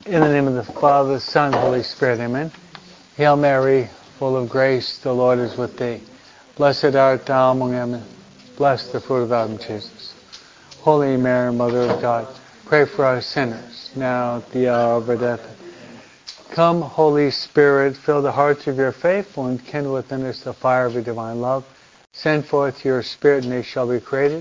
In the name of the Father, the Son, and the Holy Spirit, amen. Hail Mary, full of grace, the Lord is with thee. Blessed art thou among women, blessed the fruit of thy womb, Jesus. Holy Mary, Mother of God, pray for us sinners, now at the hour of our death. Come, Holy Spirit, fill the hearts of your faithful and kindle within us the fire of your divine love. Send forth your Spirit, and they shall be created.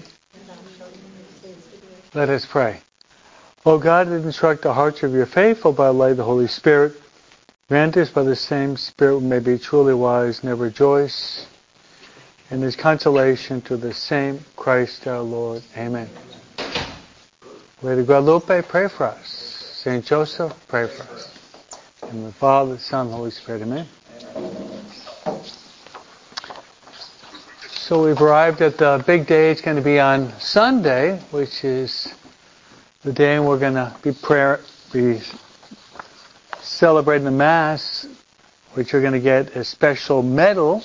Let us pray. O God, that instruct the hearts of your faithful by the light of the Holy Spirit, grant us by the same Spirit we may be truly wise and ever rejoice in his consolation to the same Christ our Lord. Amen. Lady Guadalupe, pray for us. Saint Joseph, pray for us. In the Father, the Son, and the Holy Spirit. Amen. So we've arrived at the big day. It's going to be on Sunday, which is the day we're going to be celebrating the Mass, which you're going to get a special medal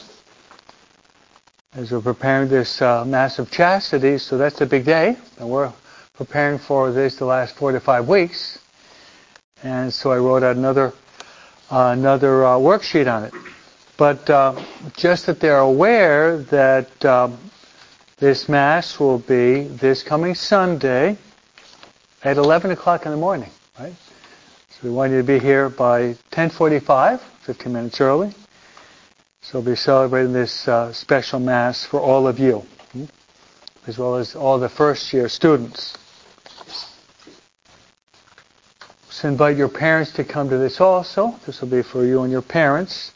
as we're preparing this Mass of Chastity. So that's a big day, and we're preparing for this the last 4 to 5 weeks. And so I wrote out another worksheet on it. But just that they're aware that this Mass will be this coming Sunday at 11 o'clock in the morning, right? So we want you to be here by 10:45, 15 minutes early. So we'll be celebrating this special Mass for all of you, as well as all the first-year students. So invite your parents to come to this also. This will be for you and your parents.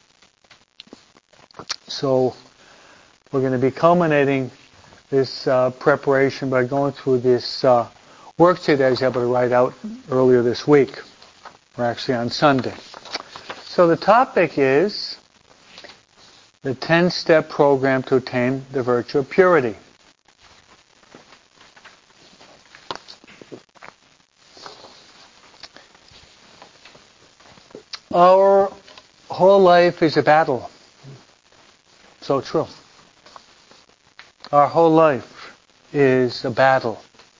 So we're going to be culminating this preparation by going through this worksheet that I was able to write out earlier this week, or actually on Sunday. So the topic is the 10-step program to attain the virtue of purity. Our whole life is a battle. So true. Our whole life is a battle.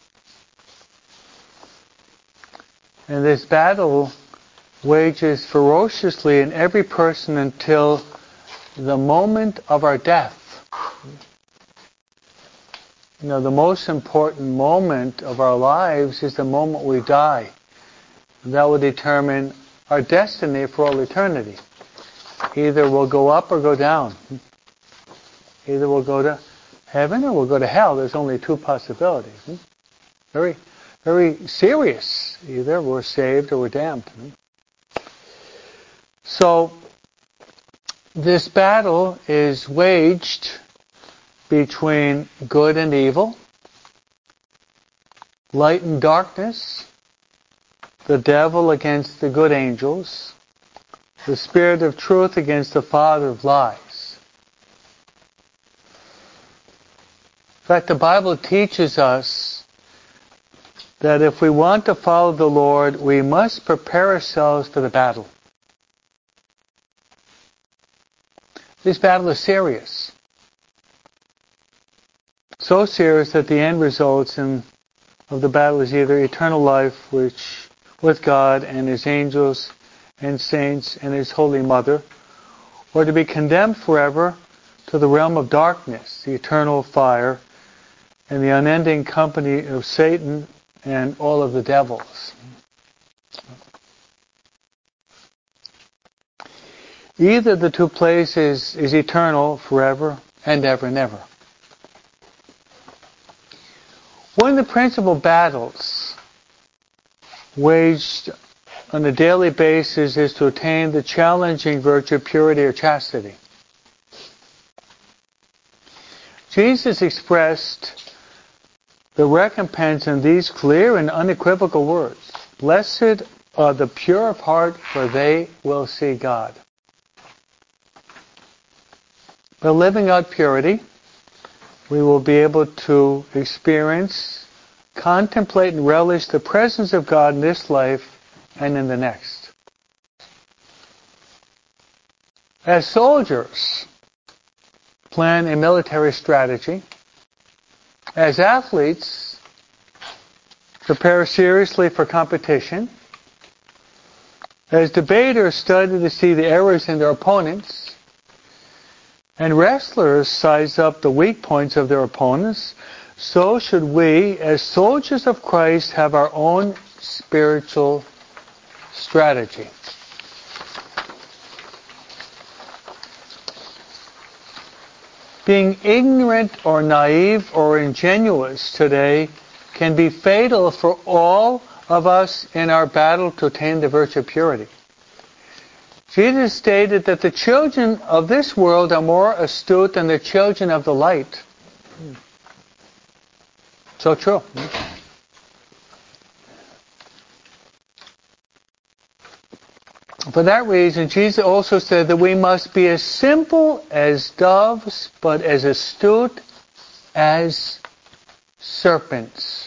And this battle wages ferociously in every person until the moment of our death. You know, the most important moment of our lives is the moment we die. And that will determine our destiny for all eternity. Either we'll go up or go down. Either we'll go to heaven or we'll go to hell. There's only two possibilities. Very, very serious. Either we're saved or we're damned. So, this battle is waged between good and evil, light and darkness, the devil against the good angels, the spirit of truth against the father of lies. In fact, the Bible teaches us that if we want to follow the Lord, we must prepare ourselves for the battle. This battle is serious. So serious that the end results of the battle is either eternal life, which with God and His angels and saints and His Holy Mother, or to be condemned forever to the realm of darkness, the eternal fire, and the unending company of Satan and all of the devils. Either of the two places is eternal forever and ever and ever. One of the principal battles waged on a daily basis is to attain the challenging virtue of purity or chastity. Jesus expressed the recompense in these clear and unequivocal words. Blessed are the pure of heart, for they will see God. By living out purity, we will be able to experience, contemplate, and relish the presence of God in this life and in the next. As soldiers plan a military strategy, as athletes prepare seriously for competition, As debaters study to see the errors in their opponents, and wrestlers size up the weak points of their opponents, so should we, as soldiers of Christ, have our own spiritual strategy. Being ignorant or naive or ingenuous today can be fatal for all of us in our battle to attain the virtue of purity. Jesus stated that the children of this world are more astute than the children of the light. So true. For that reason, Jesus also said that we must be as simple as doves, but as astute as serpents.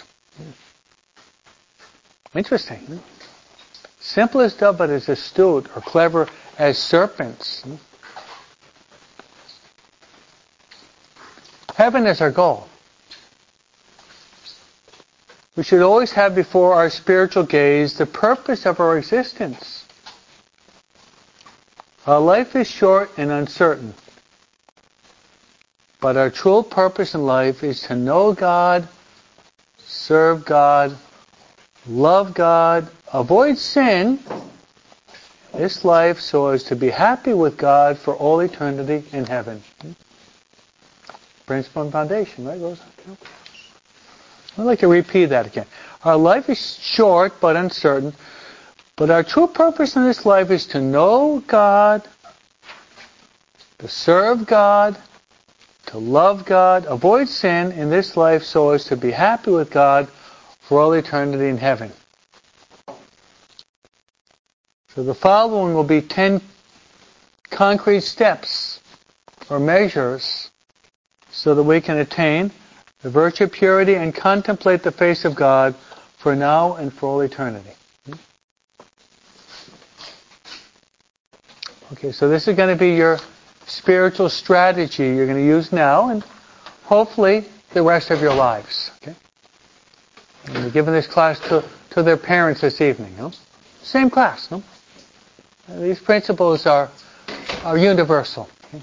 Interesting. Simple as dove, but as astute or clever as serpents. Heaven is our goal. We should always have before our spiritual gaze the purpose of our existence. Our life is short and uncertain, but our true purpose in life is to know God, serve God, love God, avoid sin in this life so as to be happy with God for all eternity in heaven. Principle and foundation, right, Rosa? I'd like to repeat that again. Our life is short but uncertain, but our true purpose in this life is to know God, to serve God, to love God, avoid sin in this life so as to be happy with God for all eternity in heaven. So the following will be 10 concrete steps or measures so that we can attain the virtue of purity and contemplate the face of God for now and for all eternity. Okay, so this is going to be your spiritual strategy you're going to use now and hopefully the rest of your lives. Okay? And you're giving this class to their parents this evening. No? Same class. No? These principles are universal. Okay?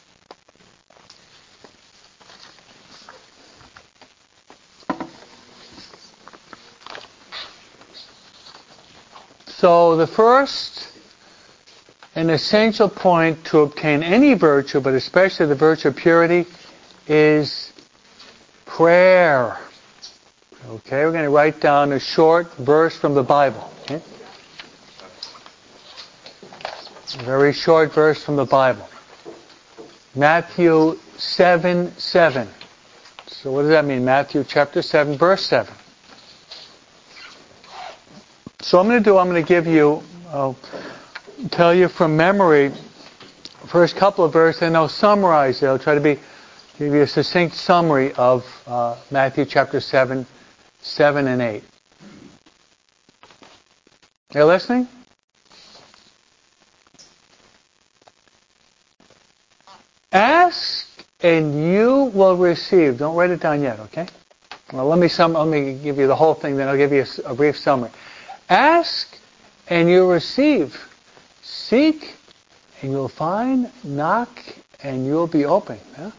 So the first an essential point to obtain any virtue, but especially the virtue of purity, is prayer. Okay, we're going to write down a short verse from the Bible. Okay? A very short verse from the Bible. Matthew 7:7. So what does that mean? Matthew chapter 7, verse 7. So I'm going to give you... tell you from memory first couple of verses, and I'll summarize it. I'll try to give you a succinct summary of Matthew chapter 7 and 8. Are you listening? Ask and you will receive. Don't write it down yet, okay? Well, let me give you the whole thing, then I'll give you a brief summary. Ask and you'll receive. Seek, and you'll find. Knock, and you'll be open. Huh?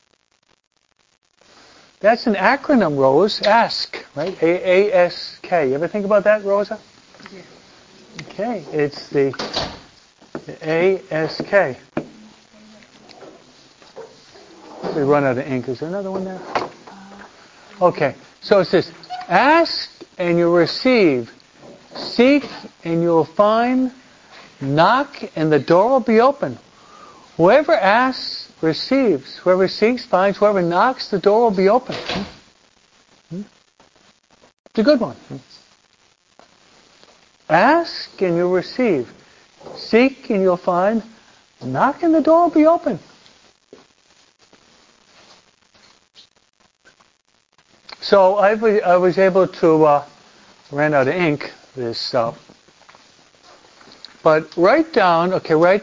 That's an acronym, Rose. ASK, right? A-A-S-K. You ever think about that, Rosa? Yeah. Okay, it's the A-S-K. We run out of ink. Is there another one there? Okay, so it says, ask, and you'll receive. Seek, and you'll find. Knock and the door will be open. Whoever asks, receives. Whoever seeks, finds. Whoever knocks, the door will be open. It's a good one. Ask and you'll receive. Seek and you'll find. Knock and the door will be open. So I was able to, ran out of ink, this but write down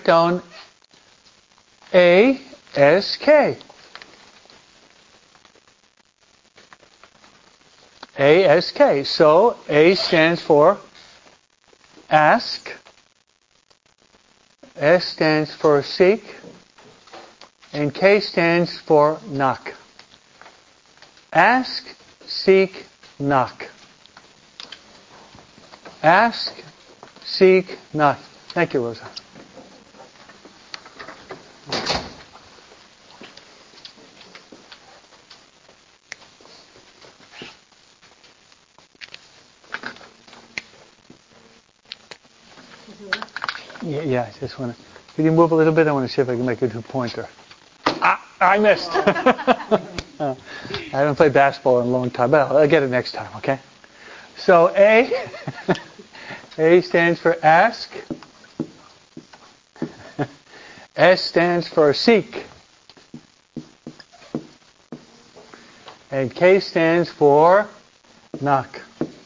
A-S-K. A-S-K. So A stands for ask. S stands for seek, and K stands for knock. Ask, seek, knock. Ask, seek, knock. Thank you, Rosa. Yeah, I just want to... Could you move a little bit? I want to see if I can make a two-pointer. I missed. I haven't played basketball in a long time, but I'll get it next time, okay? So A, A stands for ask. S stands for seek. And K stands for knock.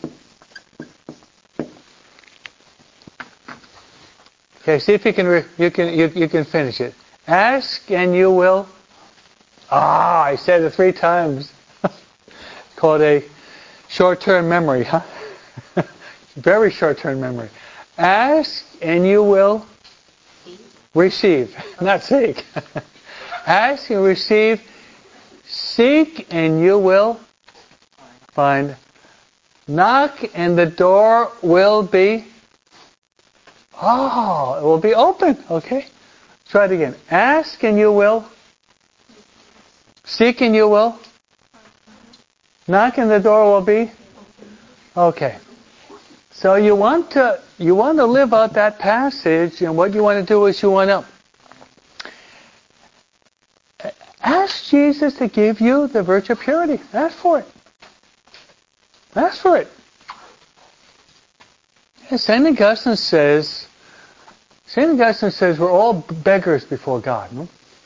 Okay, see if you can finish it. Ask and you will. I said it 3 times. Called a short-term memory, huh? Very short-term memory. Ask and you will receive, not seek. Ask and receive. Seek and you will find. Knock and the door will be. It will be open. Okay? Try it again. Ask and you will. Seek and you will. Knock and the door will be. Okay. So you want to live out that passage, and what you want to do is you want to ask Jesus to give you the virtue of purity. Ask for it. Ask for it. And St. Augustine says we're all beggars before God. No?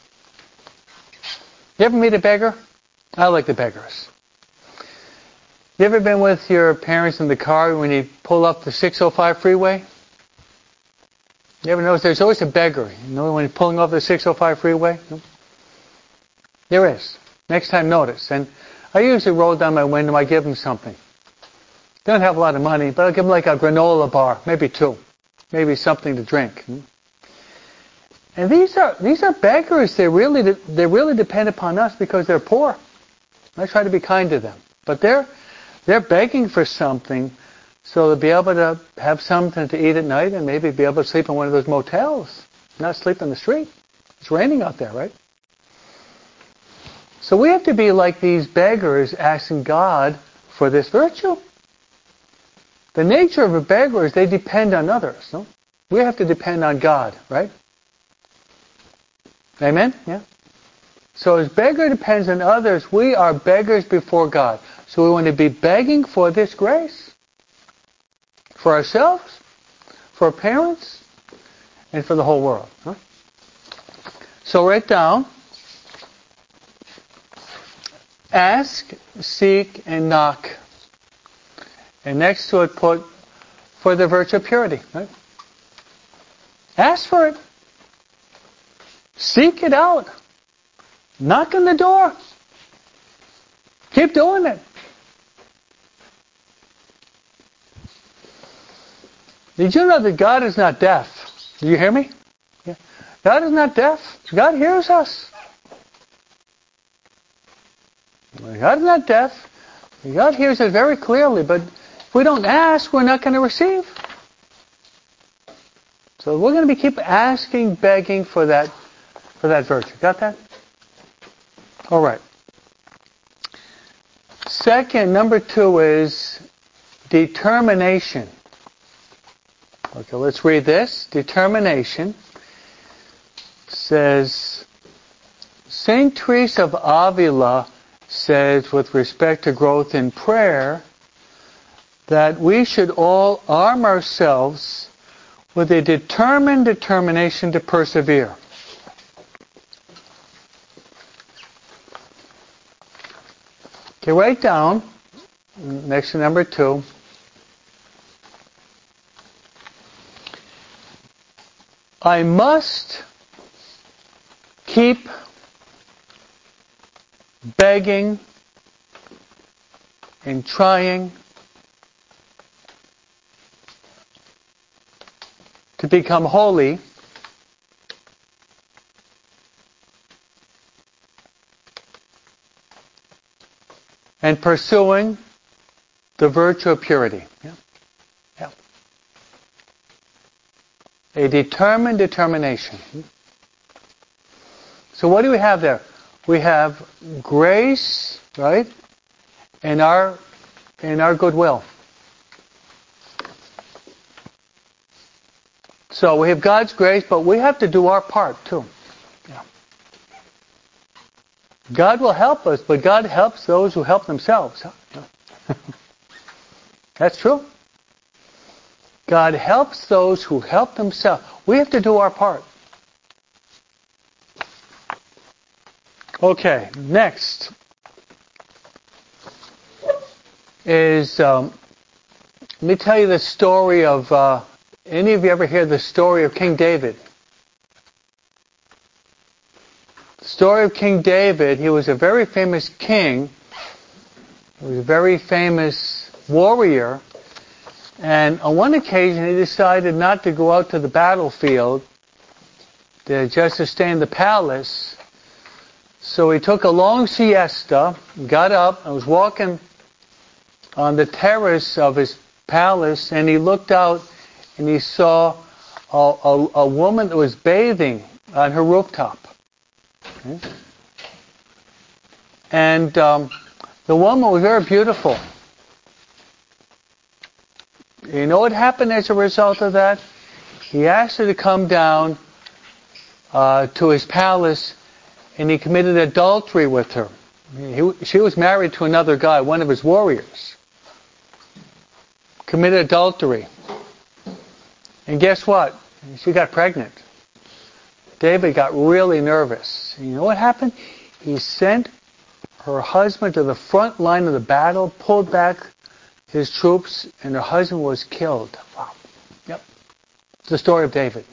You ever meet a beggar? I like the beggars. You ever been with your parents in the car when you pull up the 605 freeway? You ever notice there's always a beggar, when you're pulling off the 605 freeway? No? There is. Next time notice. And I usually roll down my window, I give them something. They don't have a lot of money, but I'll give them like a granola bar, maybe 2. Maybe something to drink. And these are beggars. They really depend upon us because they're poor. I try to be kind to them. But they're begging for something so they'll be able to have something to eat at night and maybe be able to sleep in one of those motels, not sleep in the street. It's raining out there, right? So we have to be like these beggars asking God for this virtue. The nature of a beggar is they depend on others. No? We have to depend on God, right? Amen? Yeah? So as beggar depends on others, we are beggars before God. So we want to be begging for this grace. For ourselves, for our parents, and for the whole world. Huh? So write down. Ask, seek, and knock. And next to it put for the virtue of purity. Right? Ask for it. Seek it out. Knock on the door. Keep doing it. Did you know that God is not deaf? Do you hear me? Yeah. God is not deaf. God hears us. God is not deaf. God hears us very clearly, but if we don't ask, we're not going to receive. So we're going to keep asking, begging for that virtue. Got that? All right. Second, number 2 is determination. Okay, let's read this. Determination says, St. Teresa of Avila says with respect to growth in prayer that we should all arm ourselves with a determined determination to persevere. Okay, write down, next to number 2, I must keep begging and trying to become holy and pursuing the virtue of purity. Yeah. Yeah. A determined determination. So what do we have there? We have grace, right? And our goodwill. So we have God's grace, but we have to do our part too. Yeah. God will help us, but God helps those who help themselves. That's true. God helps those who help themselves. We have to do our part. Okay, next is, let me tell you the story of, any of you ever hear the story of King David? The story of King David, he was a very famous king. He was a very famous warrior. And on one occasion, he decided not to go out to the battlefield, just to stay in the palace. So he took a long siesta, got up, and was walking on the terrace of his palace, and he looked out and he saw a woman that was bathing on her rooftop. Okay? And the woman was very beautiful. You know what happened as a result of that? He asked her to come down to his palace, and he committed adultery with her. She was married to another guy, one of his warriors. Committed adultery. And guess what? She got pregnant. David got really nervous. You know what happened? He sent her husband to the front line of the battle, pulled back his troops, and her husband was killed. Wow. Yep. It's the story of David.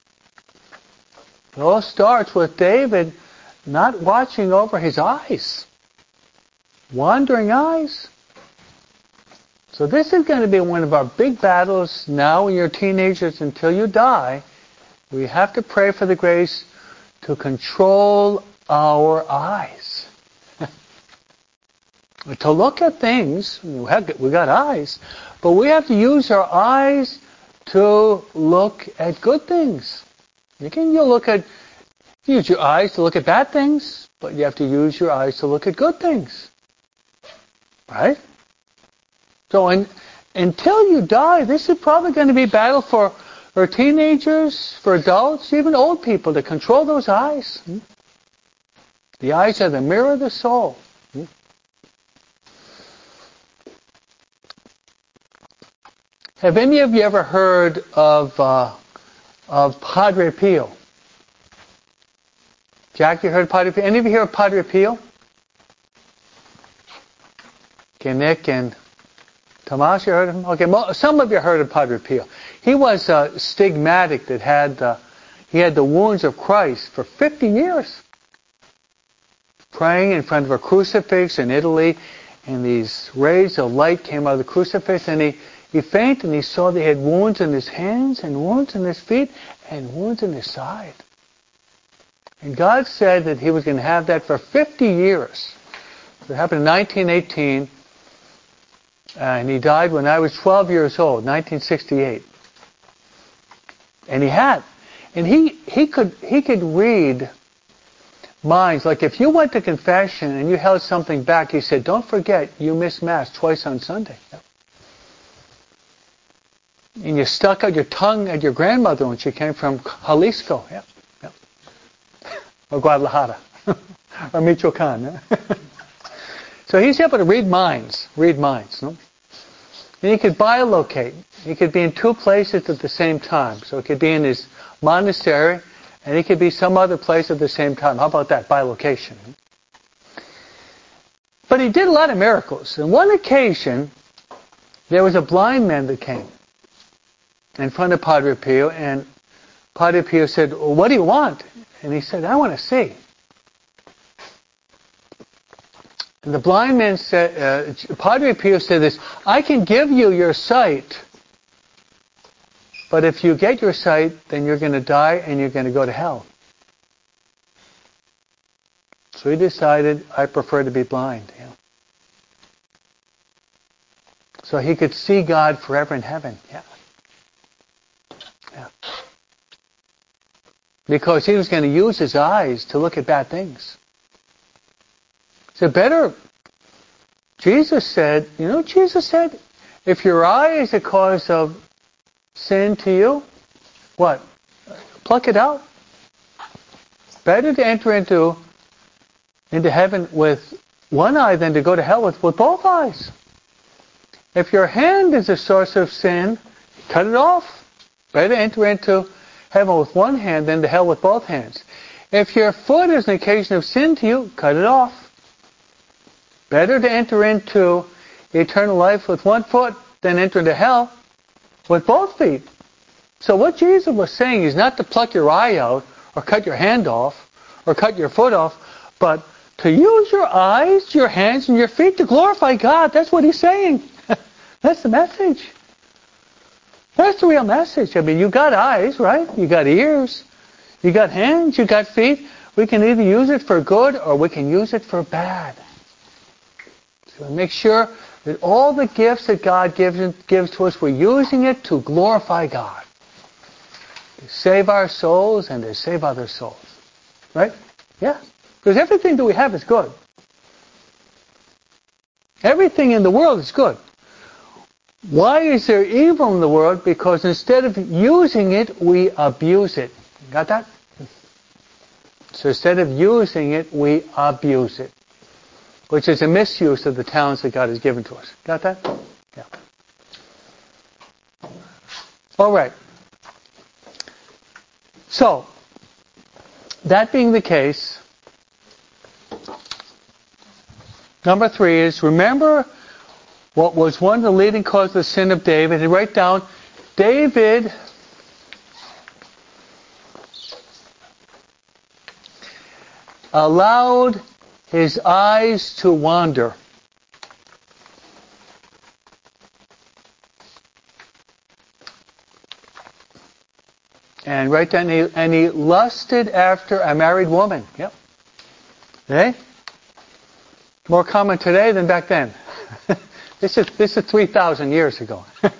It all starts with David not watching over his eyes. Wandering eyes. So this is going to be one of our big battles now in your teenagers until you die. We have to pray for the grace to control our eyes. To look at things, we got eyes, but we have to use our eyes to look at good things. You use your eyes to look at bad things, but you have to use your eyes to look at good things. Right? So until you die, this is probably going to be a battle for teenagers, for adults, even old people, to control those eyes. The eyes are the mirror of the soul. Have any of you ever heard of Padre Pio? Jack, you heard of Padre Pio? Any of you hear of Padre Pio? Okay, Nick and Tomas, you heard of him? Okay, some of you heard of Padre Pio. He was a stigmatic that had the wounds of Christ for 50 years. Praying in front of a crucifix in Italy, and these rays of light came out of the crucifix, and he fainted, and he saw they had wounds in his hands, and wounds in his feet, and wounds in his side. And God said that he was going to have that for 50 years. It happened in 1918, and he died when I was 12 years old, 1968. And he could read minds. Like if you went to confession and you held something back, he said, don't forget, you missed Mass twice on Sunday. And you stuck out your tongue at your grandmother when she came from Jalisco. Yep. Or Guadalajara. Or Michoacan. So he's able to read minds. No? And he could bilocate. He could be in two places at the same time. So it could be in his monastery, and he could be some other place at the same time. How about that? Bilocation. But he did a lot of miracles. On one occasion, there was a blind man that came in front of Padre Pio, and Padre Pio said, well, what do you want? And he said, I want to see. And the blind man said, Padre Pio said this, I can give you your sight, but if you get your sight, then you're going to die and you're going to go to hell. So he decided, I prefer to be blind. So he could see God forever in heaven. Yeah. Because he was going to use his eyes to look at bad things. So better, Jesus said, if your eye is a cause of sin to you, what? Pluck it out. Better to enter into heaven with one eye than to go to hell with both eyes. If your hand is a source of sin, cut it off. Better enter into heaven with one hand than to hell with both hands. If your foot is an occasion of sin to you, cut it off. Better to enter into eternal life with one foot than enter into hell with both feet. So what Jesus was saying is not to pluck your eye out or cut your hand off or cut your foot off, but to use your eyes, your hands, and your feet to glorify God. That's what he's saying. That's the message. That's the real message. I mean, you got eyes, right? You got ears. You got hands. You got feet. We can either use it for good or we can use it for bad. So make sure that all the gifts that God gives to us, we're using it to glorify God. To save our souls and to save other souls. Right? Yeah. Because everything that we have is good. Everything in the world is good. Why is there evil in the world? Because instead of using it, we abuse it. Got that? So instead of using it, we abuse it. Which is a misuse of the talents that God has given to us. Got that? Yeah. All right. So, that being the case, number 3 is remember what was one of the leading causes of the sin of David. And write down, David allowed his eyes to wander. And write down, and he lusted after a married woman. Yep. Okay? More common today than back then. This is 3,000 years ago.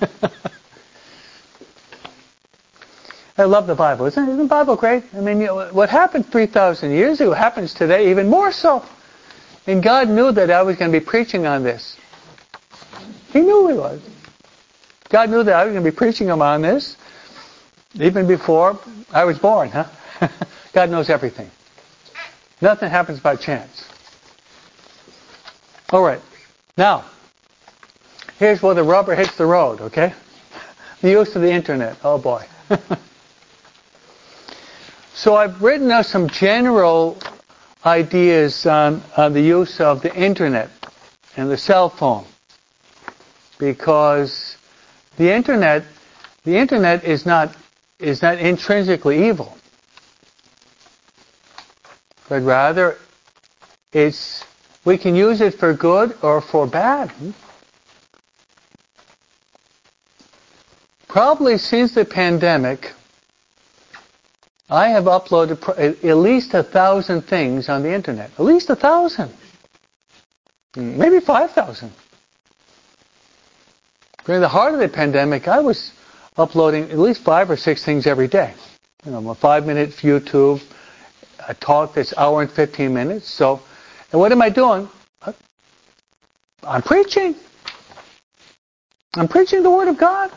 I love the Bible. Isn't the Bible great? I mean, what happened 3,000 years ago happens today even more so. And God knew that I was going to be preaching on this. He knew He was. God knew that I was going to be preaching on this even before I was born. Huh? God knows everything. Nothing happens by chance. All right. Now, here's where the rubber hits the road, okay? The use of the internet. Oh boy. So I've written out some general ideas on the use of the internet and the cell phone. Because the internet is not intrinsically evil. But rather we can use it for good or for bad. Probably since the pandemic, I have uploaded at least 1,000 things on the internet. At least 1,000. Maybe 5,000. During the heart of the pandemic, I was uploading at least 5 or 6 things every day. A 5-minute YouTube, a talk that's an hour and 15 minutes. So, and what am I doing? I'm preaching. I'm preaching the Word of God.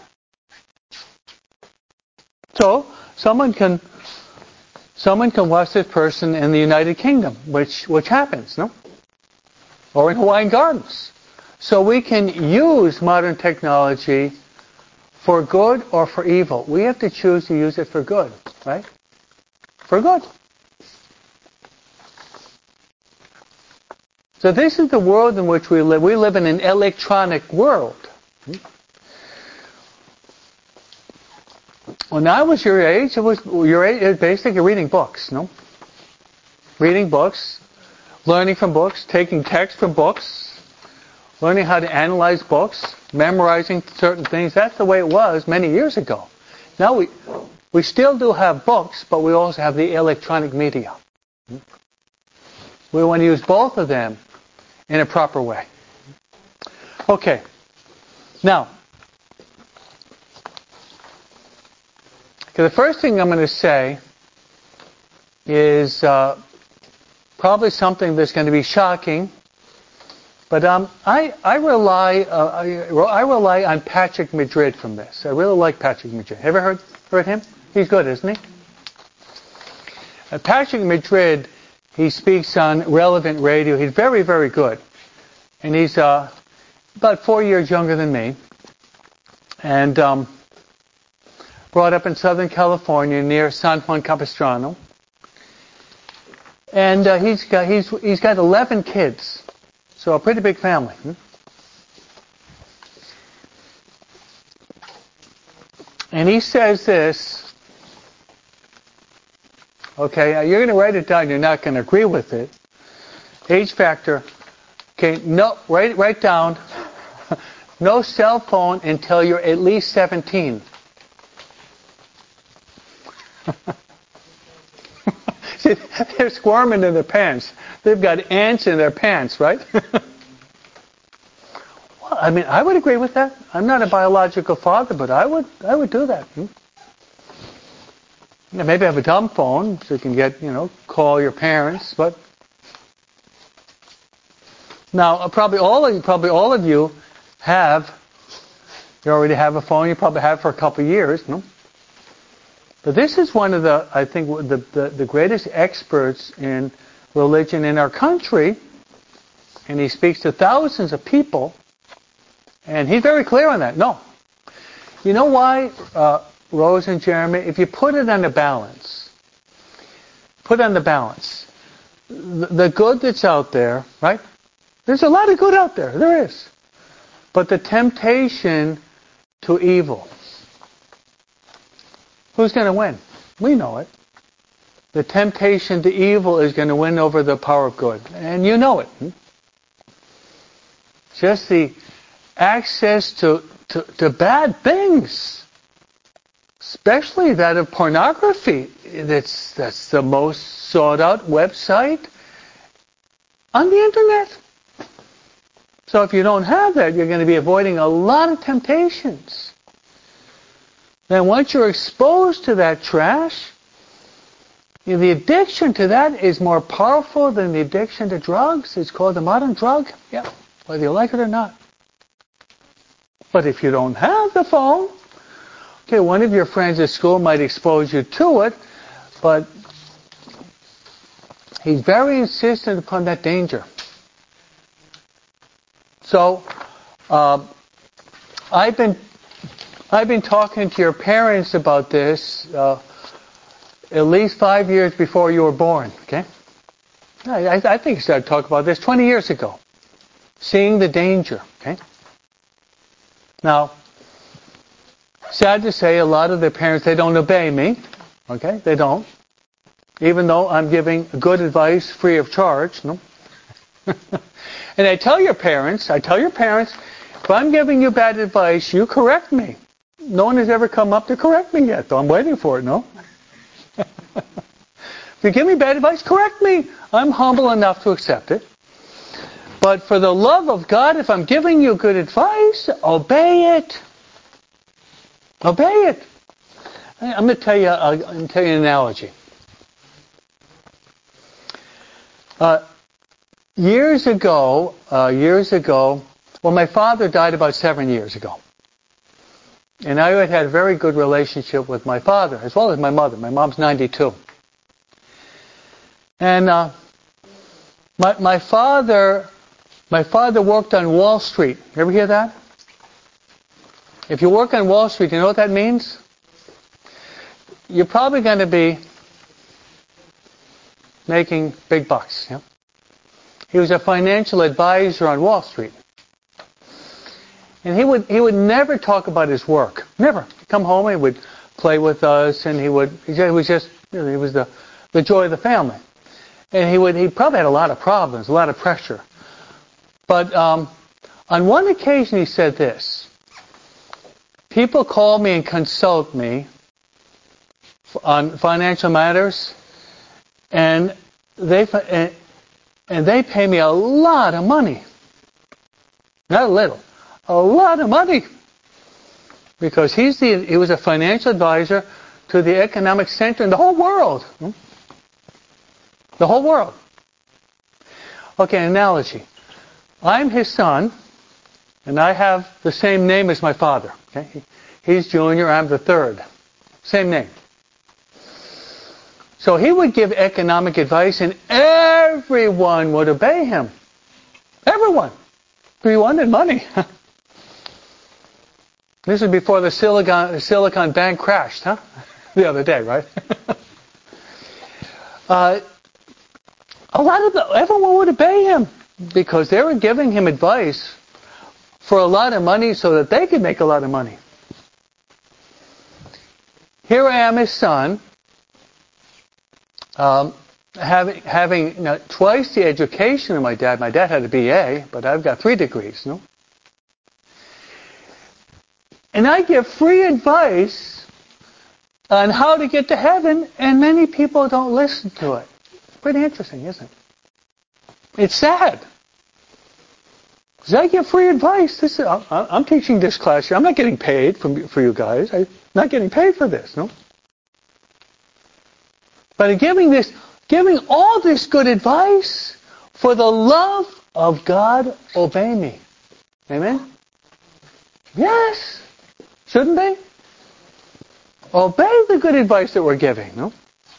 So, someone can watch this person in the United Kingdom, which happens, no? Or in Hawaiian Gardens. So we can use modern technology for good or for evil. We have to choose to use it for good, right? For good. So this is the world in which we live. We live in an electronic world. When I was your age, it was basically reading books, no? Reading books, learning from books, taking text from books, learning how to analyze books, memorizing certain things. That's the way it was many years ago. Now we still do have books, but we also have the electronic media. We want to use both of them in a proper way. Okay. Now, the first thing I'm going to say is probably something that's going to be shocking, but I rely on Patrick Madrid from this. I really like Patrick Madrid. Ever heard him? He's good, isn't he? Patrick Madrid, he speaks on Relevant Radio. He's very, very good, and he's about 4 years younger than me, and brought up in Southern California near San Juan Capistrano. And he's got 11 kids, so a pretty big family. And he says this. Okay, you're going to write it down. You're not going to agree with it. Age factor. Okay, no, write down. No cell phone until you're at least 17. See, they're squirming in their pants. They've got ants in their pants, right? Well, I mean, I would agree with that. I'm not a biological father, but I would do that. Maybe have a dumb phone so you can get, call your parents. But now, probably all of you already have a phone. You probably have for a couple of years, no? But this is one of I think, the greatest experts in religion in our country, and he speaks to thousands of people, and he's very clear on that. No. You know why, Rose and Jeremy? If you put it on the balance, the good that's out there, right? There's a lot of good out there. There is. But the temptation to evil. Who's going to win? We know it. The temptation to evil is going to win over the power of good. And you know it. Just the access to bad things. Especially that of pornography. That's the most sought out website on the internet. So if you don't have that, you're going to be avoiding a lot of temptations. Then once you're exposed to that trash, the addiction to that is more powerful than the addiction to drugs. It's called the modern drug. Yeah, whether you like it or not. But if you don't have the phone, okay, one of your friends at school might expose you to it, but he's very insistent upon that danger. So, I've been talking to your parents about this at least 5 years before you were born, okay? I think I started talking about this 20 years ago. Seeing the danger, okay? Now, sad to say, a lot of the parents, they don't obey me, okay? They don't. Even though I'm giving good advice free of charge, no? And I tell your parents, if I'm giving you bad advice, you correct me. No one has ever come up to correct me yet, though I'm waiting for it, no? If you give me bad advice, correct me. I'm humble enough to accept it. But for the love of God, if I'm giving you good advice, obey it. Obey it. I'm going to tell you an analogy. Years ago, well, my father died about 7 years ago. And I had a very good relationship with my father, as well as my mother. My mom's 92. And my father worked on Wall Street. You ever hear that? If you work on Wall Street, you know what that means? You're probably going to be making big bucks. Yeah? He was a financial advisor on Wall Street. And he would never talk about his work. Never. He'd come home, he would play with us, and he was the joy of the family. And he probably had a lot of problems, a lot of pressure. But on one occasion he said this: people call me and consult me on financial matters, and they pay me a lot of money. Not a little. a lot of money because he was a financial advisor to the economic center in the whole world. The whole world. Okay, analogy. I'm his son, and I have the same name as my father. Okay? He's junior, I'm the third. Same name. So he would give economic advice, and everyone would obey him. Everyone. He wanted money. This is before the Silicon Bank crashed, huh? The other day, right? Everyone would obey him because they were giving him advice for a lot of money so that they could make a lot of money. Here I am, his son, having twice the education of my dad. My dad had a BA, but I've got 3 degrees, no? And I give free advice on how to get to heaven, and many people don't listen to it. Pretty interesting, isn't it? It's sad. Because I give free advice. I'm teaching this class here. I'm not getting paid for you guys. I'm not getting paid for this, no? But giving all this good advice for the love of God, obey me. Amen? Yes. Shouldn't they? Obey the good advice that we're giving, no?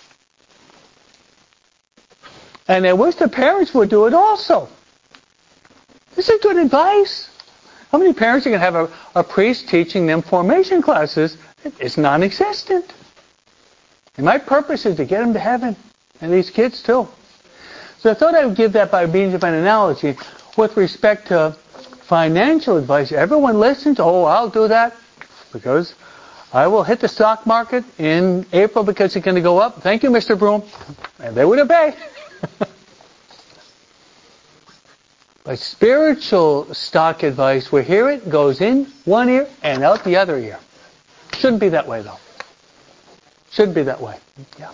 And I wish the parents would do it also. This is good advice. How many parents are going to have a priest teaching them formation classes? It's non-existent. And my purpose is to get them to heaven. And these kids too. So I thought I would give that by means of an analogy with respect to financial advice. Everyone listens. Oh, I'll do that because I will hit the stock market in April because it's going to go up. Thank you, Mr. Broom. And they would obey. But spiritual stock advice, we hear it, goes in one ear and out the other ear. Shouldn't be that way, though. Shouldn't be that way. Yeah.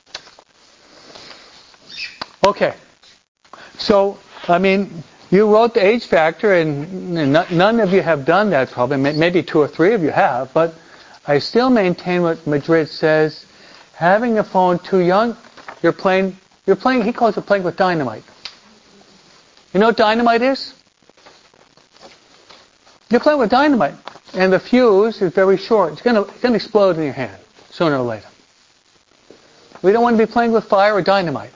Okay. So, you wrote the age factor, and none of you have done that probably. Maybe 2 or 3 of you have, but I still maintain what Madrid says. Having a phone too young, you're playing, he calls it playing with dynamite. You know what dynamite is? You're playing with dynamite, and the fuse is very short. It's going to explode in your hand sooner or later. We don't want to be playing with fire or dynamite.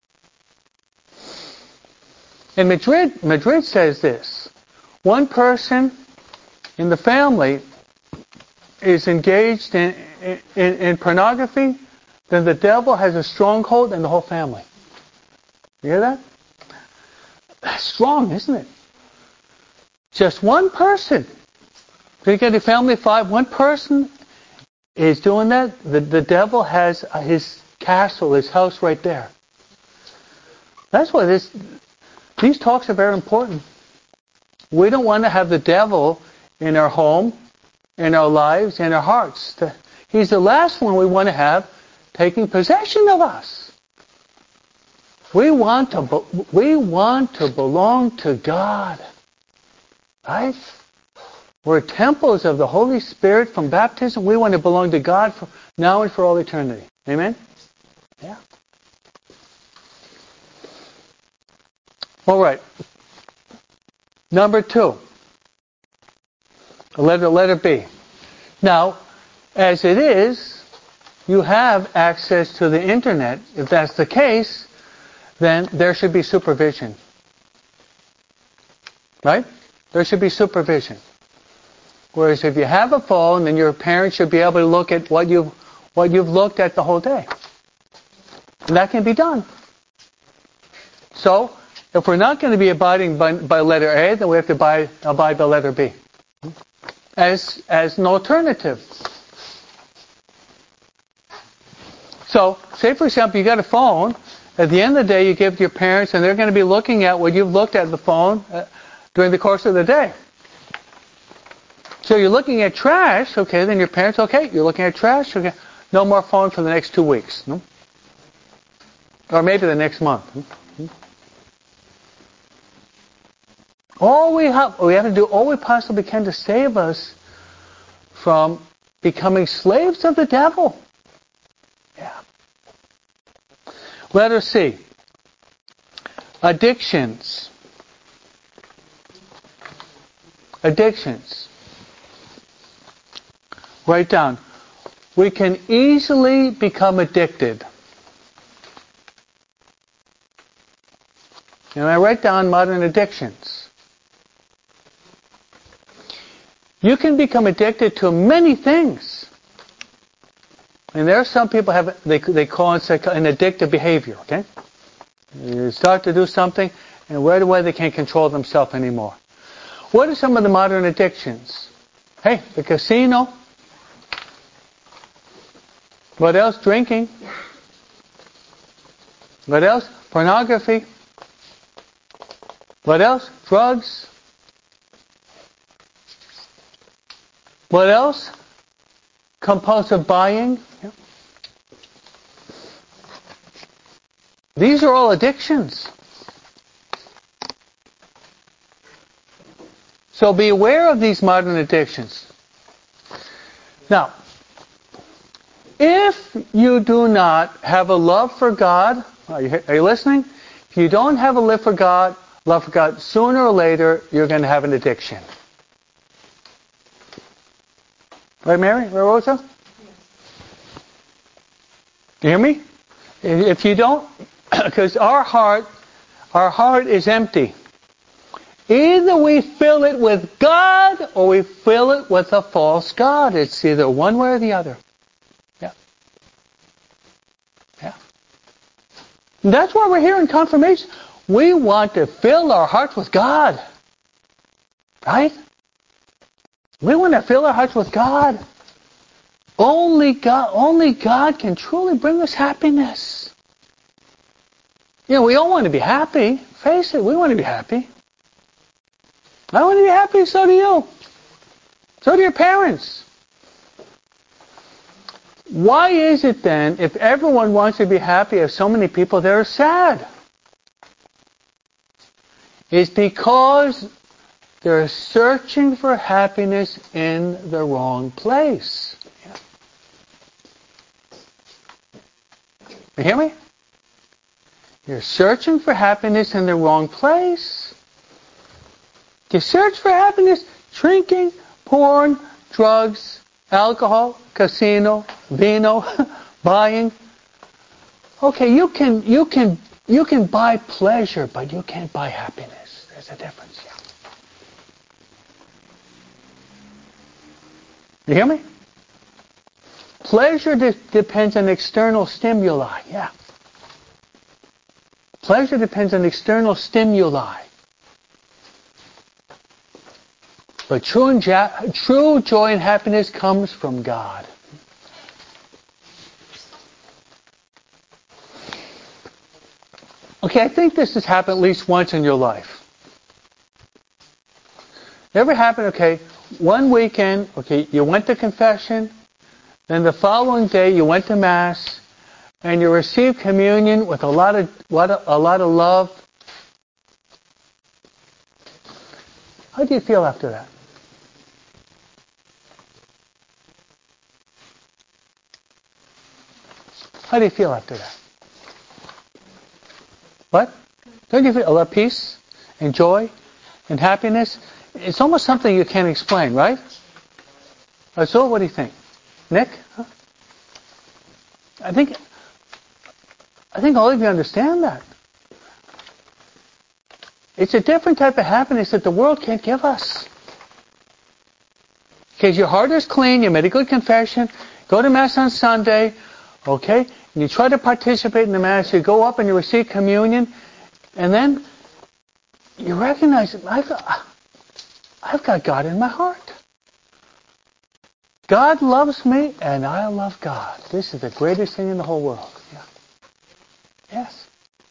And Madrid says this: one person in the family is engaged in pornography, then the devil has a stronghold in the whole family. You hear that? That's strong, isn't it? Just one person. If you get a family of 5, one person is doing that. The devil has his castle, his house right there. That's why these talks are very important. We don't want to have the devil in our home, in our lives, in our hearts. He's the last one we want to have taking possession of us. We want to belong to God. Right? We're temples of the Holy Spirit from baptism. We want to belong to God now and for all eternity. Amen? Yeah. All right. Number 2. Letter B. Now, as it is, you have access to the internet. If that's the case, then there should be supervision. Right? There should be supervision. Whereas if you have a phone, then your parents should be able to look at what you've looked at the whole day. And that can be done. So, if we're not going to be abiding by letter A, then we have to abide by letter B. As an alternative. So, say for example, you got a phone. At the end of the day, you give it to your parents, and they're going to be looking at what you've looked at the phone during the course of the day. So you're looking at trash, okay, then your parents, okay, you're looking at trash, okay, no more phone for the next 2 weeks. No? Or maybe the next month. We have to do all we possibly can to save us from becoming slaves of the devil. Yeah. Letter C. Addictions. Addictions. Write down. We can easily become addicted. And I write down modern addictions. You can become addicted to many things. And there are some people they call it an addictive behavior, okay? You start to do something, and right away they can't control themselves anymore. What are some of the modern addictions? Hey, the casino. What else? Drinking. What else? Pornography. What else? Drugs. What else? Compulsive buying. Yeah. These are all addictions. So be aware of these modern addictions. Now, if you do not have a love for God, are you listening? If you don't have a love for God, sooner or later you're going to have an addiction. Right, Mary? Rosa? Yes. You hear me? If you don't, because our heart is empty. Either we fill it with God or we fill it with a false God. It's either one way or the other. Yeah. Yeah. And that's why we're here in confirmation. We want to fill our hearts with God. Right? We want to fill our hearts with God. Only God can truly bring us happiness. We all want to be happy. Face it, we want to be happy. I want to be happy, so do you. So do your parents. Why is it then, if everyone wants to be happy, if so many people there are sad? It's because they're searching for happiness in the wrong place. Yeah. You hear me? You're searching for happiness in the wrong place. You search for happiness drinking, porn, drugs, alcohol, casino, vino, buying. Okay, you can buy pleasure, but you can't buy happiness. There's a difference. Yeah. You hear me? Pleasure depends on external stimuli. Yeah. Pleasure depends on external stimuli. But true joy and happiness comes from God. Okay, I think this has happened at least once in your life. Ever happened, okay, one weekend, okay, you went to confession, then the following day you went to Mass, and you received communion with a lot of love. How do you feel after that? How do you feel after that? What? Don't you feel a lot of peace and joy and happiness? It's almost something you can't explain, right? So what do you think? Nick? Huh? I think all of you understand that. It's a different type of happiness that the world can't give us. Because your heart is clean, you made a good confession, go to Mass on Sunday, okay? And you try to participate in the Mass, you go up and you receive communion, and then you recognize, I've got God in my heart. God loves me, and I love God. This is the greatest thing in the whole world. Yeah. Yes.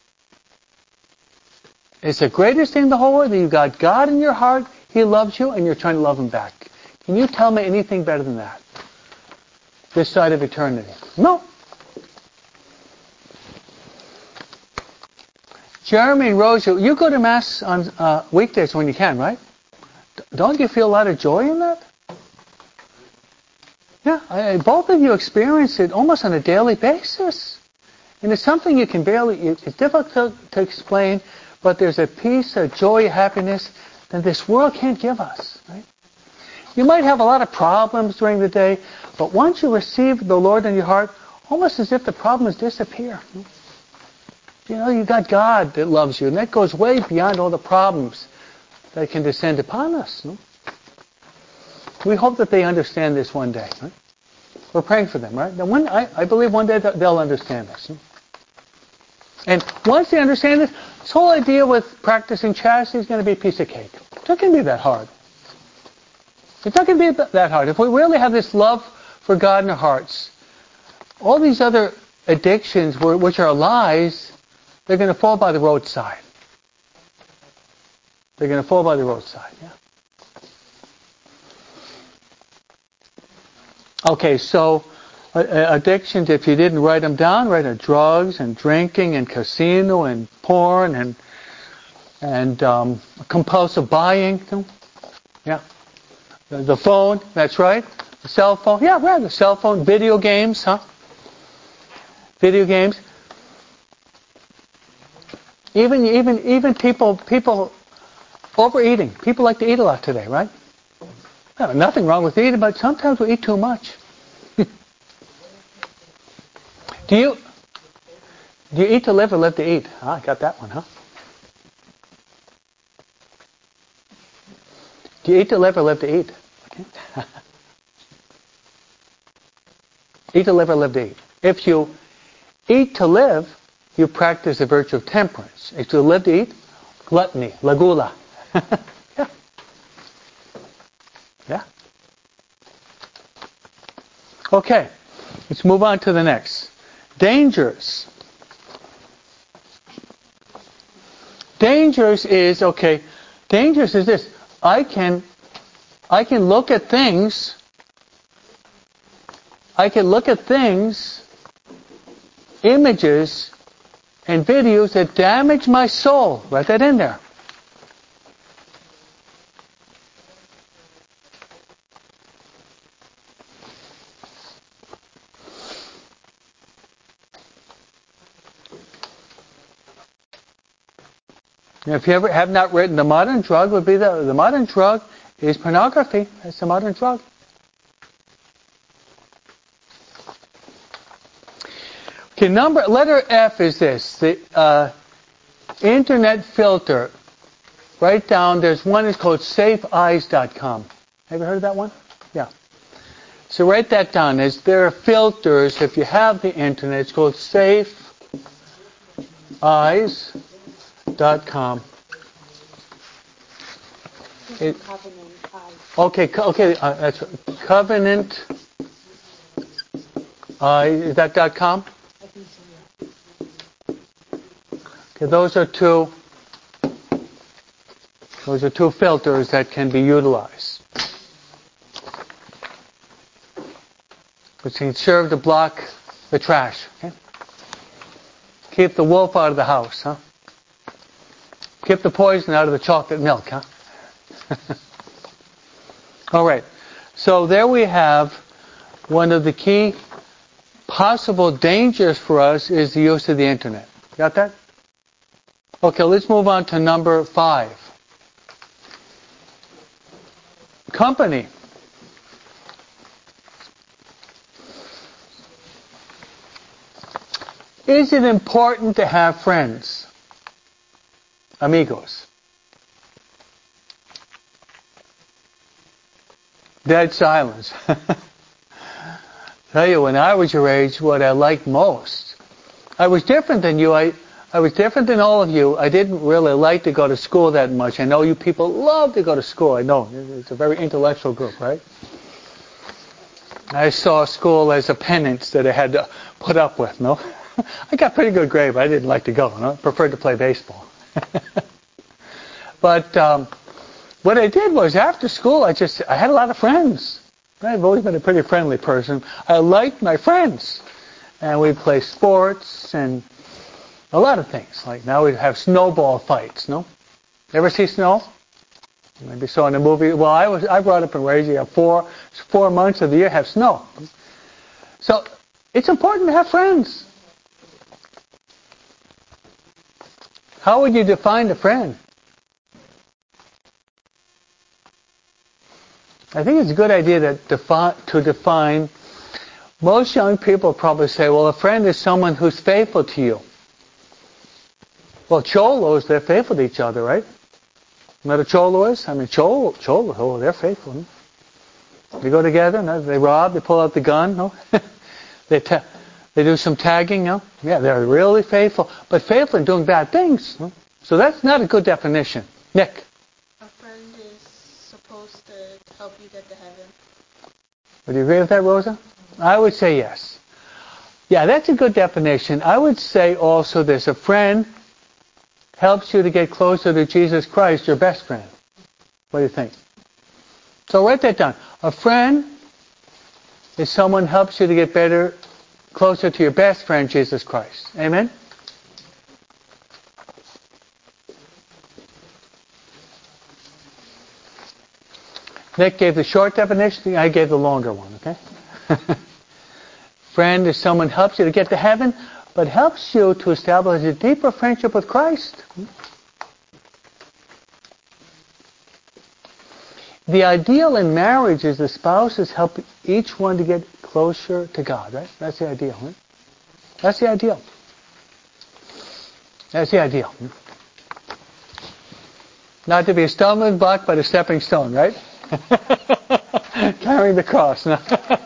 It's the greatest thing in the whole world that you've got God in your heart, He loves you, and you're trying to love Him back. Can you tell me anything better than that? This side of eternity. No. Jeremy and Rosa, you go to Mass on weekdays when you can, right? Don't you feel a lot of joy in that? Yeah, both of you experience it almost on a daily basis. And it's something you can it's difficult to explain, but there's a peace, a joy, a happiness that this world can't give us, right? You might have a lot of problems during the day, but once you receive the Lord in your heart, almost as if the problems disappear. You know, you got God that loves you, and that goes way beyond all the problems that can descend upon us. We hope that they understand this one day. Right? We're praying for them, right? I believe one day they'll understand this. And once they understand this whole idea with practicing chastity is going to be a piece of cake. It's not going to be that hard. It's not going to be that hard. If we really have this love for God in our hearts, all these other addictions, which are lies, they're going to fall by the roadside. They're going to fall by the roadside, yeah. Okay, so addictions, if you didn't write them down, right, are drugs and drinking and casino and porn and compulsive buying. Yeah. The phone, that's right. The cell phone. Yeah, right, the cell phone. Video games, huh? Video games. Even people overeating. People like to eat a lot today, right? No, nothing wrong with eating, but sometimes we eat too much. Do you eat to live or live to eat? Ah, I got that one, huh? Do you eat to live or live to eat? Okay. Eat to live or live to eat. If you eat to live, you practice the virtue of temperance. If you live to eat, gluttony, lagula. Yeah. Yeah. Okay, let's move on to the next. Dangers. Dangerous is this. I can look at things. Images, and videos that damage my soul. Write that in there. If you ever have not written, the modern drug would be the modern drug is pornography. That's the modern drug. Okay, letter F is this. The internet filter. Write down, there's one that's called safeeyes.com. Have you heard of that one? Yeah. So write that down. There are filters. If you have the internet, it's called safeeyes.com. Okay, that's Covenant. Is that .com? Okay, those are two filters that can be utilized, which can serve to block the trash. Okay? Keep the wolf out of the house, huh? Keep the poison out of the chocolate milk, huh? All right. So there we have one of the key possible dangers for us is the use of the internet. Got that? Okay, let's move on to number 5. Company. Is it important to have friends? Amigos. Dead silence. Tell you, when I was your age, what I liked most, I was different than you. I was different than all of you. I didn't really like to go to school that much. I know you people love to go to school. I know. It's a very intellectual group, right? I saw school as a penance that I had to put up with, no? I got pretty good grade, but I didn't like to go. No? I preferred to play baseball. But what I did was, after school, I had a lot of friends. I've always been a pretty friendly person. I liked my friends. And we'd play sports, and A lot of things. Like now we have snowball fights, no? Ever see snow? Maybe saw in a movie. Well, I brought up and raised. You have 4 months of the year have snow. So it's important to have friends. How would you define a friend? I think it's a good idea to define. Most young people probably say, well, a friend is someone who's faithful to you. Well, cholos, they're faithful to each other, right? You know what a cholo is? I mean, cholo, they're faithful. No? They go together, no? They rob, they pull out the gun, no? They do some tagging, no? Yeah, they're really faithful. But faithful in doing bad things, no? So that's not a good definition. Nick? A friend is supposed to help you get to heaven. Would you agree with that, Rosa? I would say yes. Yeah, that's a good definition. I would say also this. A friend helps you to get closer to Jesus Christ, your best friend. What do you think? So write that down. A friend is someone who helps you to get closer to your best friend, Jesus Christ. Amen? Nick gave the short definition, I gave the longer one, okay? Friend is someone who helps you to get to heaven, but helps you to establish a deeper friendship with Christ. The ideal in marriage is the spouses help each one to get closer to God, right? That's the ideal, right? That's the ideal. That's the ideal. Not to be a stumbling block, but a stepping stone, right? Carrying the cross. No?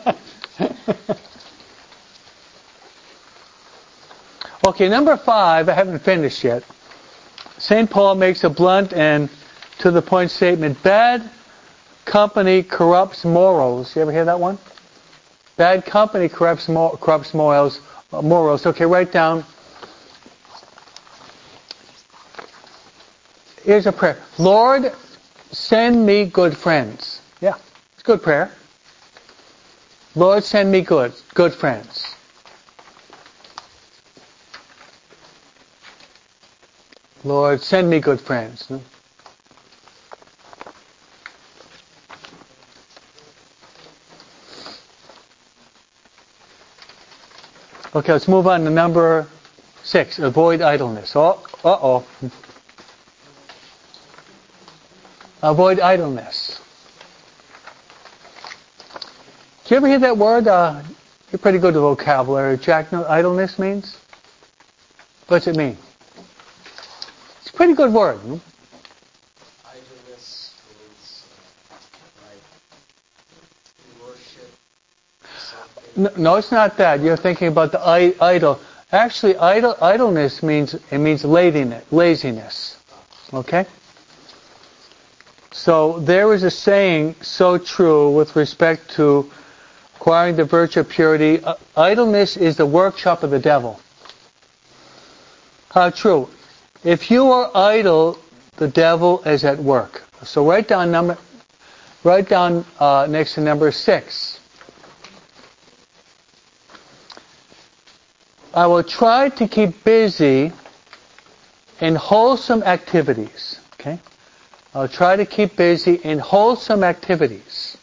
Okay, number 5, I haven't finished yet. St. Paul makes a blunt and to the point statement. Bad company corrupts morals. You ever hear that one? Bad company corrupts morals. Okay, write down. Here's a prayer. Lord, send me good friends. Yeah, it's a good prayer. Lord, send me good friends. Lord, send me good friends. Okay, let's move on to number 6. Avoid idleness. Avoid idleness. Did you ever hear that word? You're pretty good with vocabulary. Jack, know what idleness means? What's it mean? It's a pretty good word. Idleness means like worship. No, it's not that. You're thinking about the idle. Actually, idleness means laziness. Okay? So there is a saying so true with respect to acquiring the virtue of purity. Idleness is the workshop of the devil. How true? If you are idle, the devil is at work. So write down next to number 6. I will try to keep busy in wholesome activities. Okay? I'll try to keep busy in wholesome activities.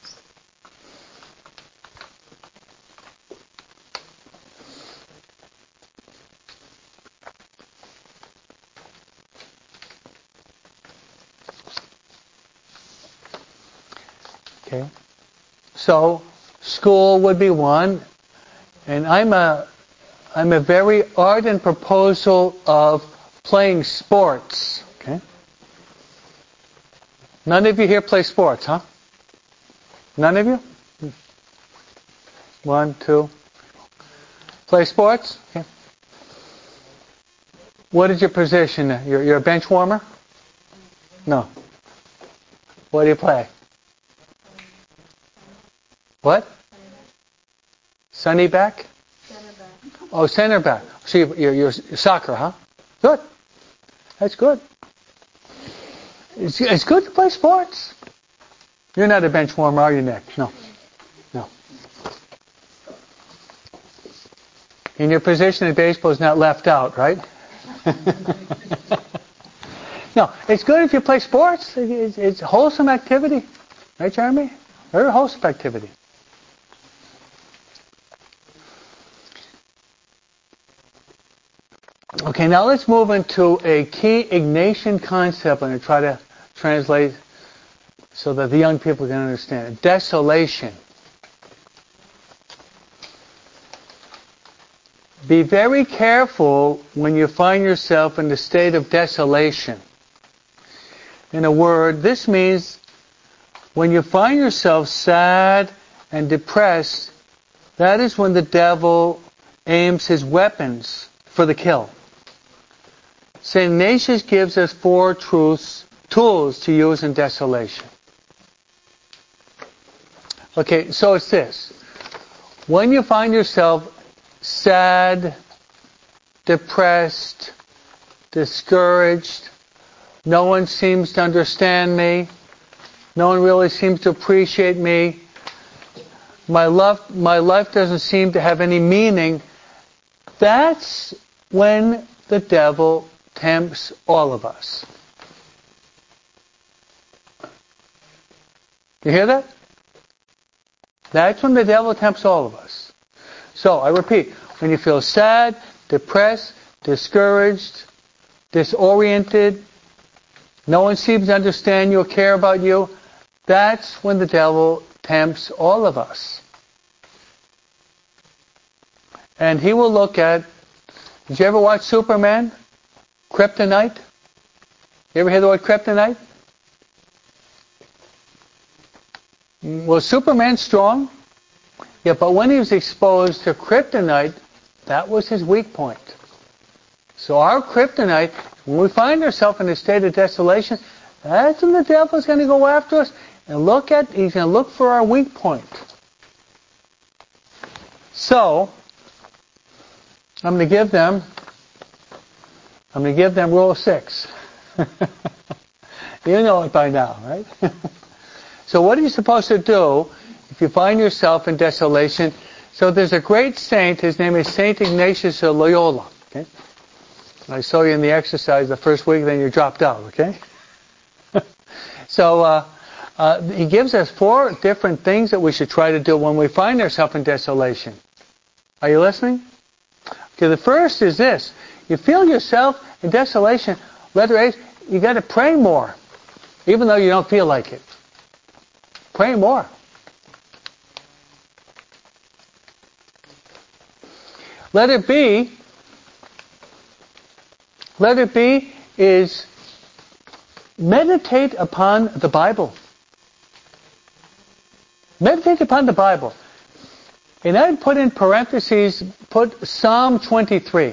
Okay? So, school would be one. And I'm a very ardent proposal of playing sports. Okay? None of you here play sports, huh? None of you? 1, 2. Play sports? Okay. What is your position? You're a bench warmer? No. What do you play? What? Sunny back? Center back. Oh, center back. So you're soccer, huh? Good. That's good. It's good to play sports. You're not a bench warmer, are you, Nick? No. And your position in baseball is not left out, right? No, it's good if you play sports. It's wholesome activity. Right, Jeremy? Very wholesome activity. Okay, now let's move into a key Ignatian concept. I'm going to try to translate so that the young people can understand it. Desolation. Be very careful when you find yourself in the state of desolation. In a word, this means when you find yourself sad and depressed, that is when the devil aims his weapons for the kill. St. Ignatius gives us 4 tools to use in desolation. Okay, so it's this. When you find yourself sad, depressed, discouraged, no one seems to understand me, no one really seems to appreciate me, my life doesn't seem to have any meaning, that's when the devil tempts all of us. You hear that? That's when the devil tempts all of us. So, I repeat, when you feel sad, depressed, discouraged, disoriented, no one seems to understand you or care about you, that's when the devil tempts all of us. And he will look at, did you ever watch Superman? Kryptonite? You ever hear the word kryptonite? Was Superman strong? Yeah, but when he was exposed to kryptonite, that was his weak point. So our kryptonite, when we find ourselves in a state of desolation, that's when the devil's going to go after us and he's going to look for our weak point. So, I'm going to give them rule 6. You know it by now, right? So what are you supposed to do if you find yourself in desolation? So there's a great saint, his name is Saint Ignatius of Loyola. Okay? I saw you in the exercise the first week, then you dropped out, okay? So he gives us 4 different things that we should try to do when we find ourselves in desolation. Are you listening? Okay, the first is this. You feel yourself in desolation, letter H, you got to pray more, even though you don't feel like it. Pray more. Letter B is meditate upon the Bible. Meditate upon the Bible. And I'd put in parentheses, put Psalm 23.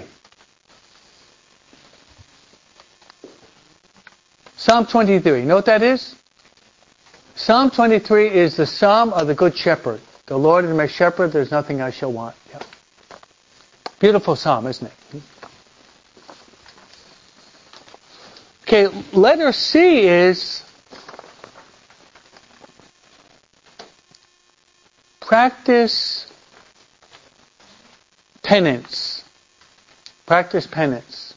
Psalm 23. You know what that is? Psalm 23 is the Psalm of the Good Shepherd. The Lord is my shepherd, there's nothing I shall want. Yep. Beautiful Psalm, isn't it? Okay, letter C is practice penance. Practice penance.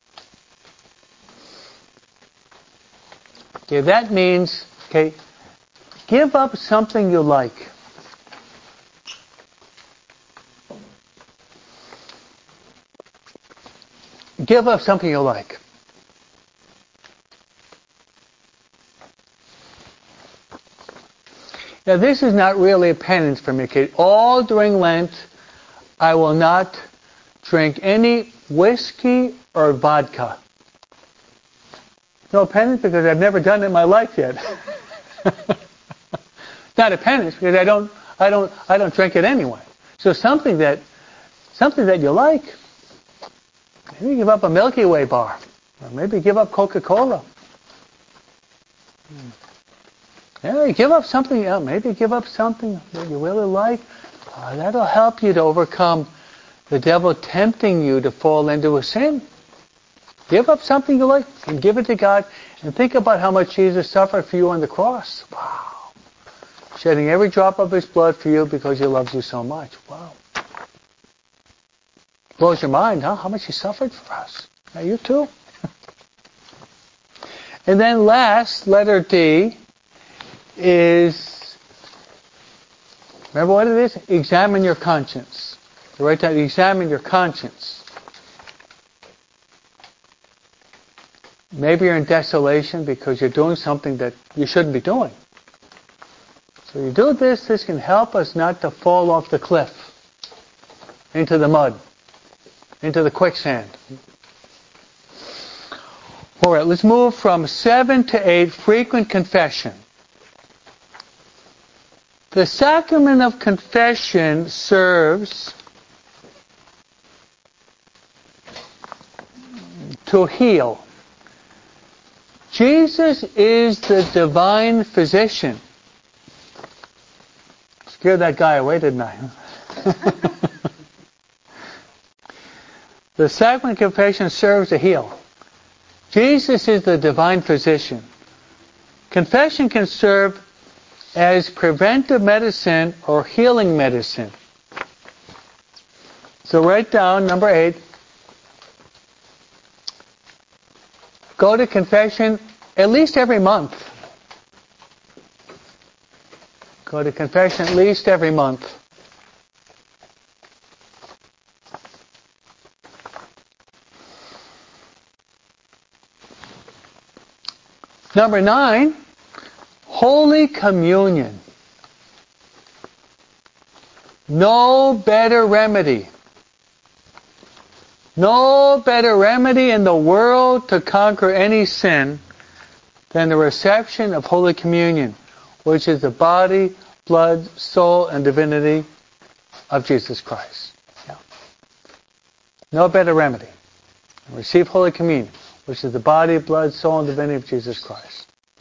Okay, that means, give up something you like. Give up something you like. Now this is not really a penance for me, kid. All during Lent, I will not drink any whiskey or vodka. No penance because I've never done it in my life yet. Not a penance because I don't drink it anyway. So something that you like. Maybe give up a Milky Way bar. Or maybe give up Coca-Cola. Yeah, give up something else. Maybe give up something that you really like. That'll help you to overcome the devil tempting you to fall into a sin. Give up something you like and give it to God. And think about how much Jesus suffered for you on the cross. Wow. Shedding every drop of His blood for you because He loves you so much. Wow. Blows your mind, huh? How much He suffered for us. You too. And then last, letter D, is, remember what it is? Examine your conscience. Write down, examine your conscience. Maybe you're in desolation because you're doing something that you shouldn't be doing. So you do this, this can help us not to fall off the cliff, into the mud, into the quicksand. All right, let's move from 7 to 8, frequent confession. The sacrament of confession serves to heal. Jesus is the divine physician. Scared that guy away, didn't I? The sacrament of confession serves to heal. Jesus is the divine physician. Confession can serve as preventive medicine or healing medicine. So write down number 8. Go to confession at least every month. Go to confession at least every month. Number 9, Holy Communion. No better remedy. No better remedy in the world to conquer any sin than the reception of Holy Communion, which is the body, blood, soul, and divinity of Jesus Christ. Yeah. No better remedy. Receive Holy Communion, which is the body, blood, soul, and divinity of Jesus Christ.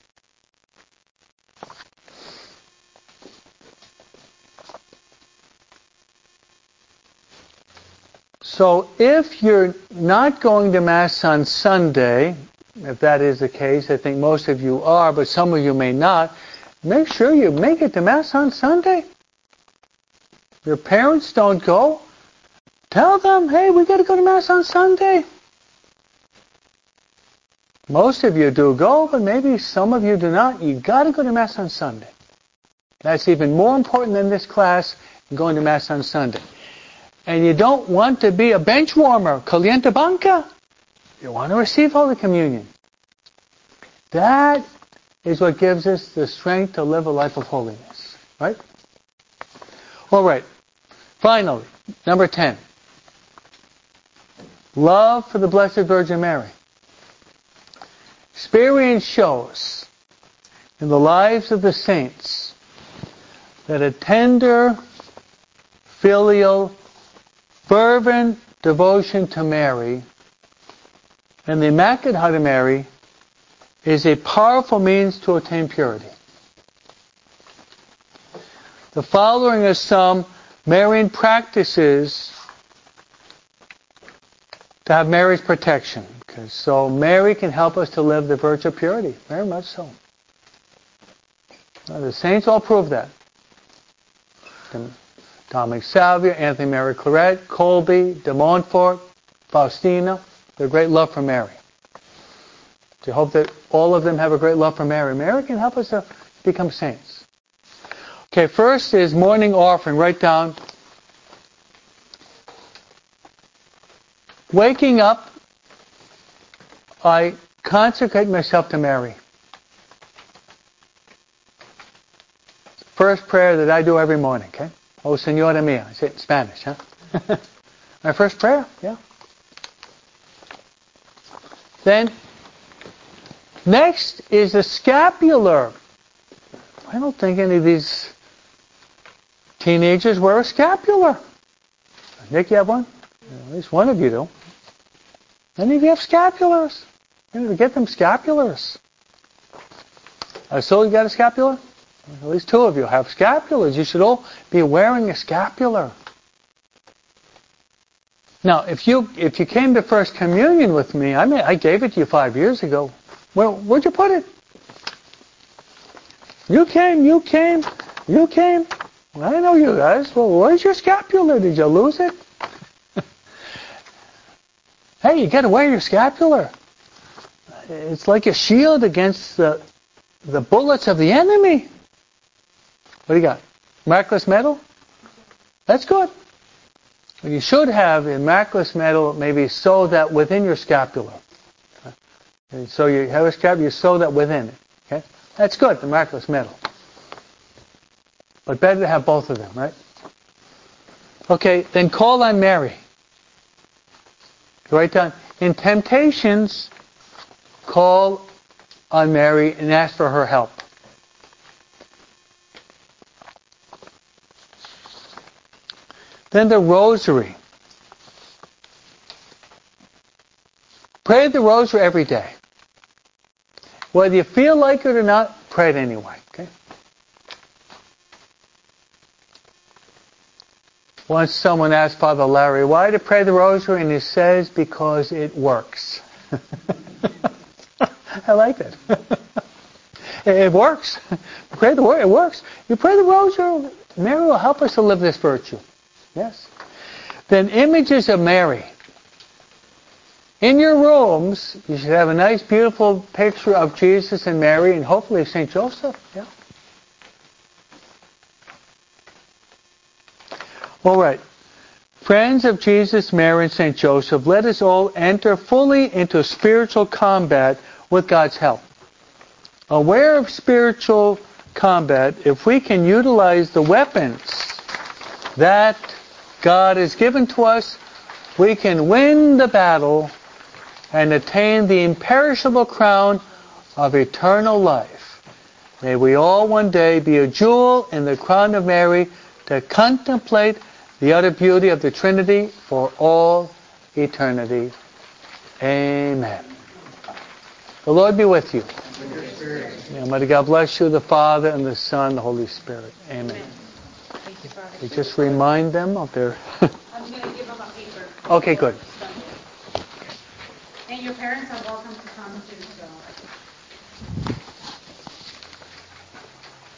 So if you're not going to Mass on Sunday, if that is the case, I think most of you are, but some of you may not, make sure you make it to Mass on Sunday. Your parents don't go. Tell them, hey, we got to go to Mass on Sunday. Most of you do go, but maybe some of you do not. You got to go to Mass on Sunday. That's even more important than this class, going to Mass on Sunday. And you don't want to be a bench warmer, caliente banca. You want to receive Holy Communion. That is what gives us the strength to live a life of holiness. Right? All right. Finally, number 10. Love for the Blessed Virgin Mary. Experience shows in the lives of the saints that a tender, filial, fervent devotion to Mary and the Immaculate Heart of Mary is a powerful means to attain purity. The following are some Marian practices to have Mary's protection. So Mary can help us to live the virtue of purity. Very much so. Now, the saints all prove that. Dominic Salvia, Anthony Mary Claret, Colby, de Montfort, Faustina, their great love for Mary. So I hope that all of them have a great love for Mary. Mary can help us to become saints. Okay, first is morning offering. Write down. Waking up, I consecrate myself to Mary. First prayer that I do every morning, okay? Oh, Señora Mía. I say it in Spanish, huh? My first prayer, yeah. Then, next is a scapular. I don't think any of these teenagers wear a scapular. Nick, you have one? At least one of you do. Any of you have scapulars? You need to get them scapulars. So you got a scapular? At least 2 of you have scapulars. You should all be wearing a scapular. Now, if you came to First Communion with me, I gave it to you 5 years ago. Well, where'd you put it? You came. Well, I know you guys. Well, where's your scapular? Did you lose it? Hey, you got to wear your scapular. It's like a shield against the bullets of the enemy. What do you got? Miraculous medal? That's good. What you should have in miraculous medal, maybe sew that within your scapula. And so you have a scapula, you sew that within it. Okay? That's good, the miraculous medal. But better to have both of them, right? Okay, then call on Mary. Write down, in temptations, call on Mary and ask for her help. Then the rosary. Pray the rosary every day. Whether you feel like it or not, pray it anyway. Okay? Once someone asked Father Larry, why to pray the rosary? And he says, because it works. I like that. It works. Pray the word, it works. You pray the rosary, Mary will help us to live this virtue. Yes. Then images of Mary. In your rooms, you should have a nice, beautiful picture of Jesus and Mary, and hopefully St. Joseph. Yeah. All right. Friends of Jesus, Mary, and St. Joseph, let us all enter fully into spiritual combat with God's help. Aware of spiritual combat, if we can utilize the weapons that God has given to us, we can win the battle and attain the imperishable crown of eternal life. May we all one day be a jewel in the crown of Mary to contemplate the utter beauty of the Trinity for all eternity. Amen. The Lord be with you. And may God bless you, the Father, and the Son, and the Holy Spirit. Amen. You just remind them of their... I'm going to give them a paper. Okay, good. And your parents are welcome to come too, so...